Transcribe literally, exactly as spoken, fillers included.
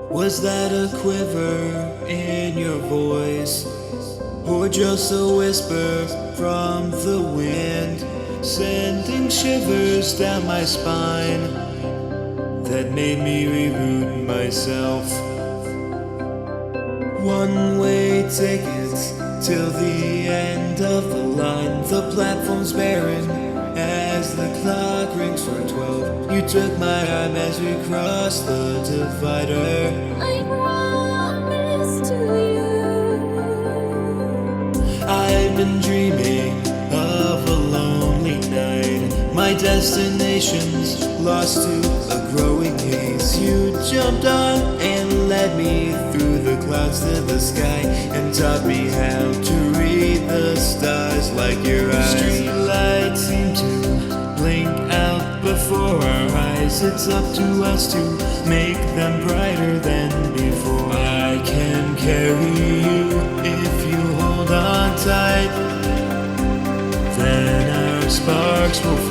Was that a quiver in your voice, or just a whisper from the wind, sending shivers down my spine that made me reroute myself? One-way tickets till the end of the line. The platform's barren as the clock rings for twelve. You took my arm as we crossed the divider. I promise to you. I've been dreaming of a lonely night. My destination's lost to a growing haze. You jumped on and led me through the clouds to the sky, and taught me how to read the stars like your eyes. Streetlights seem to blink out before our eyes. It's up to us to make them brighter than before. I can carry you if you hold on tight. Then our sparks will